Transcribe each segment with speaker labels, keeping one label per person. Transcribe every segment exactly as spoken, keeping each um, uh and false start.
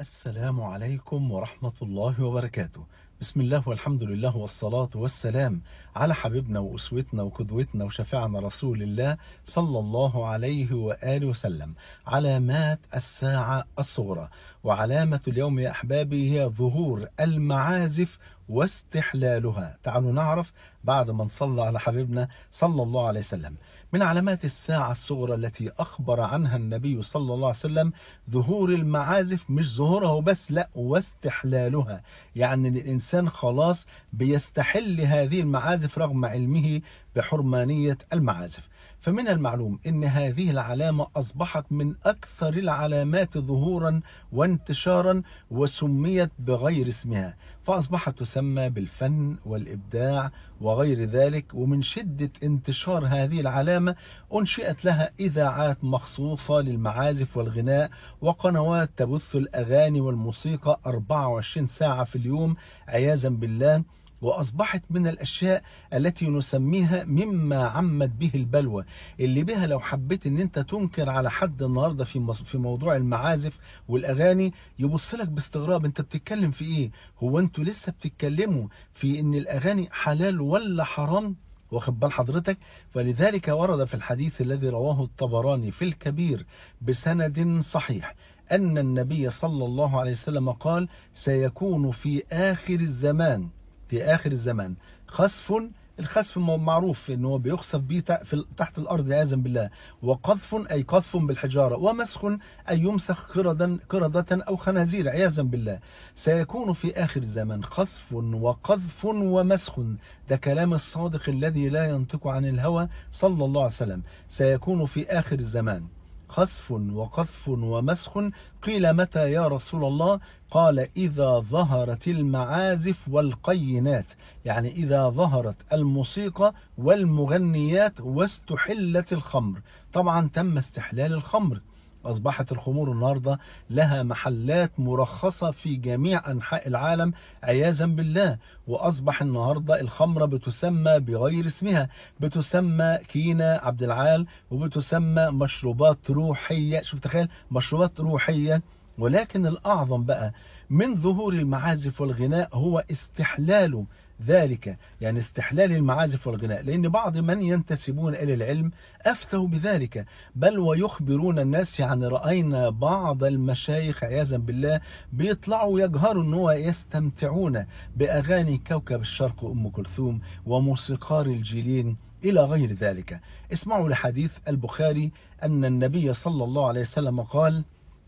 Speaker 1: السلام عليكم ورحمة الله وبركاته. بسم الله والحمد لله والصلاة والسلام على حبيبنا وأسوتنا وقدوتنا وشفيعنا رسول الله صلى الله عليه وآله وسلم. علامات الساعة الصغرى، وعلامة اليوم يا أحبابي هي ظهور المعازف واستحلالها. تعالوا نعرف بعد ما نصلى على حبيبنا صلى الله عليه وسلم. من علامات الساعة الصغرى التي أخبر عنها النبي صلى الله عليه وسلم ظهور المعازف، مش ظهورها بس، لا، واستحلالها. يعني الإنسان خلاص بيستحل هذه المعازف رغم علمه بحرمانية المعازف. فمن المعلوم أن هذه العلامة أصبحت من أكثر العلامات ظهورا وانتشارا، وسميت بغير اسمها، فأصبحت تسمى بالفن والإبداع وغير ذلك. ومن شدة انتشار هذه العلامة أنشئت لها إذاعات مخصوصة للمعازف والغناء، وقنوات تبث الأغاني والموسيقى أربعة وعشرين ساعة في اليوم عياذا بالله. وأصبحت من الأشياء التي نسميها مما عمت به البلوى، اللي بها لو حبيت ان انت تنكر على حد النهاردة في في موضوع المعازف والأغاني يبص لك باستغراب، انت بتتكلم في ايه؟ هو انتوا لسه بتتكلموا في ان الأغاني حلال ولا حرام؟ واخد بال حضرتك؟ فلذلك ورد في الحديث الذي رواه الطبراني في الكبير بسند صحيح أن النبي صلى الله عليه وسلم قال: سيكون في آخر الزمان في آخر الزمان خسف. الخسف معروف ان هو بيخسف به تحت الأرض عياذا بالله، وقذف أي قذف بالحجارة، ومسخ أي يمسخ قردة قردة أو خنازير عياذا بالله. سيكون في آخر الزمان خسف وقذف ومسخ، ده كلام الصادق الذي لا ينطق عن الهوى صلى الله عليه وسلم. سيكون في آخر الزمان خسف وقذف ومسخ. قيل متى يا رسول الله؟ قال: إذا ظهرت المعازف والقينات، يعني إذا ظهرت الموسيقى والمغنيات واستحلت الخمر. طبعا تم استحلال الخمر، أصبحت الخمور النهاردة لها محلات مرخصة في جميع أنحاء العالم عياذا بالله. وأصبح النهاردة الخمرة بتسمى بغير اسمها، بتسمى كينا عبد العال، وبتسمى مشروبات روحية. شوف تخيل، مشروبات روحية. ولكن الأعظم بقى من ظهور المعازف والغناء هو استحلال ذلك، يعني استحلال المعازف والغناء، لأن بعض من ينتسبون إلى العلم أفتوا بذلك، بل ويخبرون الناس. يعني رأينا بعض المشايخ عياذا بالله بيطلعوا يجهروا أنه يستمتعون بأغاني كوكب الشرق أم كلثوم وموسيقار الجيلين إلى غير ذلك. اسمعوا لحديث البخاري أن النبي صلى الله عليه وسلم قال: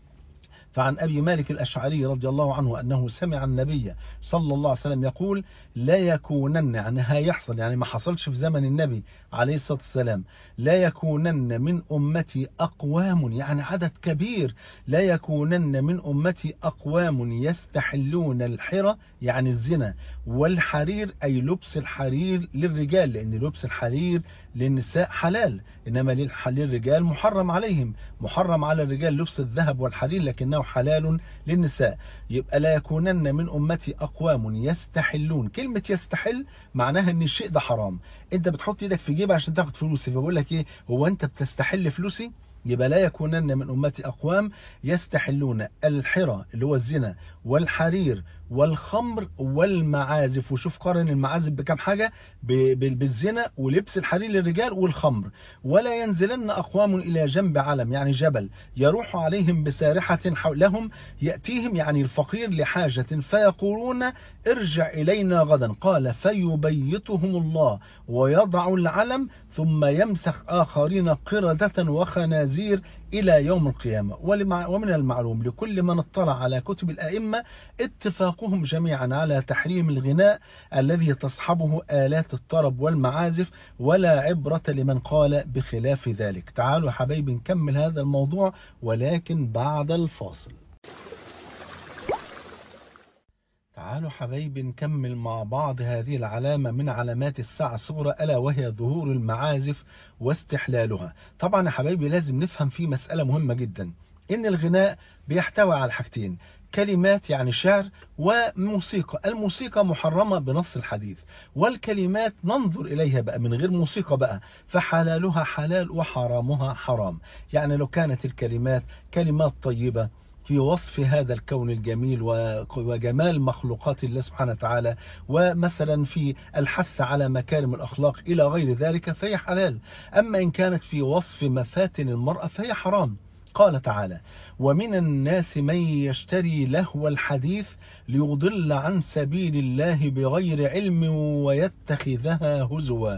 Speaker 1: فعن أبي مالك الأشعري رضي الله عنه أنه سمع النبي صلى الله عليه وسلم يقول: لا يكونن، يعني هيحصل، يعني ما حصلش في زمن النبي عليه الصلاة والسلام، لا يكونن من أمتي أقوام، يعني عدد كبير، لا يكونن من أمتي أقوام يستحلون الحرى، يعني الزنا، والحرير أي لبس الحرير للرجال، لأن لبس الحرير للنساء حلال، إنما للرجال محرم عليهم. محرم على الرجال لبس الذهب والحرير، لكنه حلال للنساء. يبقى لا يكونن من أمتي أقوام يستحلون. كلمة يستحل معناها ان الشيء ده حرام، انت بتحط ايدك في جيبك عشان تاخد فلوسي، فبقول لك ايه، هو انت بتستحل فلوسي؟ يبقى لا يكونن من أمتي أقوام يستحلون الحرى اللي هو الزنا والحرير والخمر والمعازف. وشوف قارن المعازف بكم حاجة، بالزنا ولبس الحرير للرجال والخمر. ولا ينزلن أقوام إلى جنب علم، يعني جبل، يروح عليهم بسارحة حولهم، يأتيهم يعني الفقير لحاجة، فيقولون: ارجع إلينا غدا. قال: فيبيتهم الله ويضع العلم، ثم يمسخ آخرين قردة وخنازير إلى يوم القيامة. ومن المعلوم لكل من اطلع على كتب الأئمة اتفاقهم جميعا على تحريم الغناء الذي تصحبه آلات الطرب والمعازف، ولا عبرة لمن قال بخلاف ذلك. تعالوا حبايبي نكمل هذا الموضوع، ولكن بعد الفاصل. تعالوا حبايبي نكمل مع بعض هذه العلامة من علامات الساعة الصغرى، ألا وهي ظهور المعازف واستحلالها. طبعا يا حبايبي لازم نفهم فيه مسألة مهمة جدا، إن الغناء بيحتوي على حاجتين: كلمات يعني شعر، وموسيقى. الموسيقى محرمة بنص الحديث، والكلمات ننظر إليها بقى من غير موسيقى بقى، فحلالها حلال وحرامها حرام. يعني لو كانت الكلمات كلمات طيبة في وصف هذا الكون الجميل وجمال مخلوقات الله سبحانه وتعالى، ومثلا في الحث على مكارم الأخلاق إلى غير ذلك فهي حلال. أما إن كانت في وصف مفاتن المرأة فهي حرام. قال تعالى: ومن الناس من يشتري لهو الحديث ليضل عن سبيل الله بغير علم ويتخذها هزوا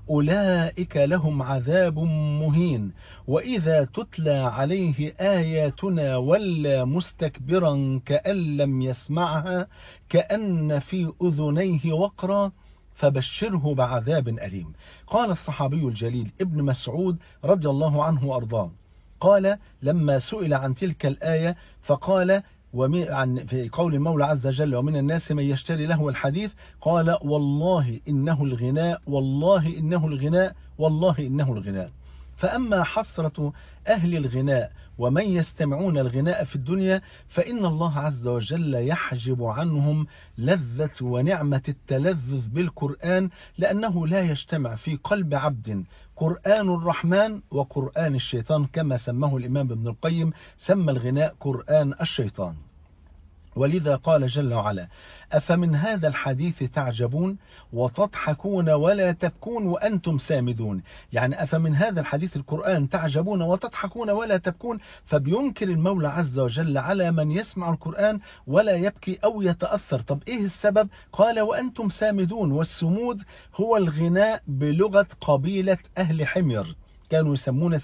Speaker 1: أولئك لهم عذاب مهين وإذا تتلى عليه آياتنا ولى مستكبرا كأن لم يسمعها كأن في أذنيه وقرا فبشره بعذاب أليم. قال الصحابي الجليل ابن مسعود رضي الله عنه وأرضاه، قال لما سئل عن تلك الآية فقال ومن في قول المولى عز وجل: ومن الناس من يشتري لهو الحديث، قال: والله إنه الغناء، والله إنه الغناء، والله إنه الغناء. فأما حسرة أهل الغناء ومن يستمعون الغناء في الدنيا فإن الله عز وجل يحجب عنهم لذة ونعمة التلذذ بالقرآن، لأنه لا يجتمع في قلب عبد قرآن الرحمن وقرآن الشيطان، كما سماه الإمام ابن القيم، سمى الغناء قرآن الشيطان. ولذا قال جل وعلا: أفمن هذا الحديث تعجبون وتضحكون ولا تبكون وأنتم سامدون. يعني أفمن هذا الحديث القرآن تعجبون وتضحكون ولا تبكون، فبينكر المولى عز وجل على من يسمع القرآن ولا يبكي أو يتأثر. طب إيه السبب؟ قال: وأنتم سامدون. والسمود هو الغناء بلغة قبيلة أهل حمير، كانوا يسمون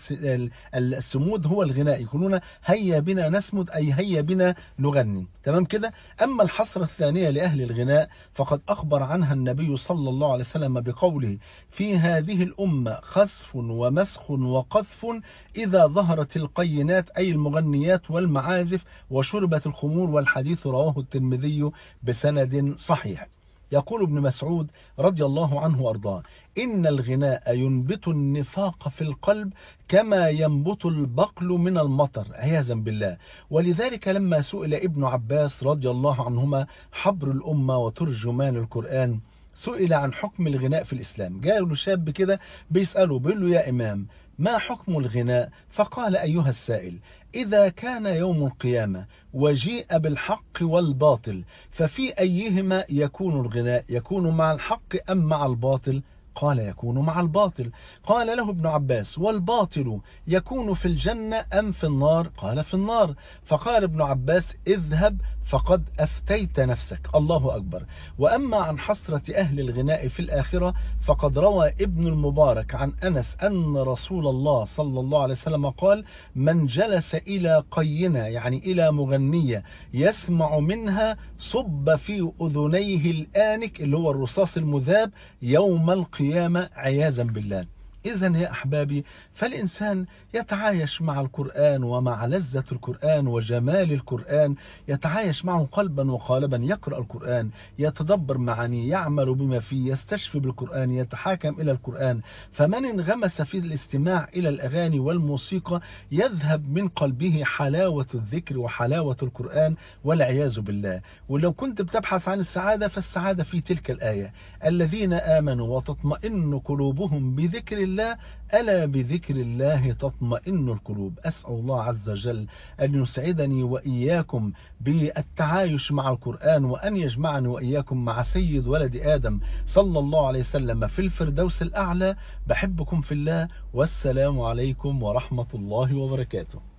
Speaker 1: السمود هو الغناء، يقولون هيا بنا نسمد، أي هيا بنا نغني. تمام كده. أما الحسرة الثانية لأهل الغناء فقد أخبر عنها النبي صلى الله عليه وسلم بقوله: في هذه الأمة خسف ومسخ وقذف إذا ظهرت القينات، أي المغنيات والمعازف، وشربت الخمور. والحديث رواه الترمذي بسند صحيح. يقول ابن مسعود رضي الله عنه وأرضاه: إن الغناء ينبت النفاق في القلب كما ينبت البقل من المطر، عياذا بالله. ولذلك لما سئل ابن عباس رضي الله عنهما حبر الأمة وترجمان القرآن، سئل عن حكم الغناء في الإسلام. جاء له شاب كده بيسأله، بيقول له: يا إمام، ما حكم الغناء؟ فقال: أيها السائل، إذا كان يوم القيامة وجيء بالحق والباطل ففي أيهما يكون الغناء؟ يكون مع الحق أم مع الباطل؟ قال: يكون مع الباطل. قال له ابن عباس: والباطل يكون في الجنة أم في النار؟ قال: في النار. فقال ابن عباس: اذهب فقد أفتيت نفسك. الله أكبر. وأما عن حسرة أهل الغناء في الآخرة فقد روى ابن المبارك عن أنس أن رسول الله صلى الله عليه وسلم قال: من جلس إلى قينة، يعني إلى مغنية، يسمع منها صب في أذنيه الآنك، اللي هو الرصاص المذاب، يوم القيامة، عياذا بالله. إذن يا أحبابي، فالإنسان يتعايش مع القرآن ومع لذة القرآن وجمال القرآن، يتعايش معه قلبا وقالبا، يقرأ القرآن، يتدبر معانيه، يعمل بما فيه، يستشفي بالقرآن، يتحاكم إلى القرآن. فمن انغمس في الاستماع إلى الأغاني والموسيقى يذهب من قلبه حلاوة الذكر وحلاوة القرآن، والعياذ بالله. ولو كنت بتبحث عن السعادة فالسعادة في تلك الآية: الذين آمنوا وتطمئن قلوبهم بذكر الله، ألا بذكر الله تطمئن القلوب. أسأل الله عز وجل أن يسعدني وإياكم بالتعايش مع القرآن، وأن يجمعني وإياكم مع سيد ولد آدم صلى الله عليه وسلم في الفردوس الأعلى. بحبكم في الله، والسلام عليكم ورحمة الله وبركاته.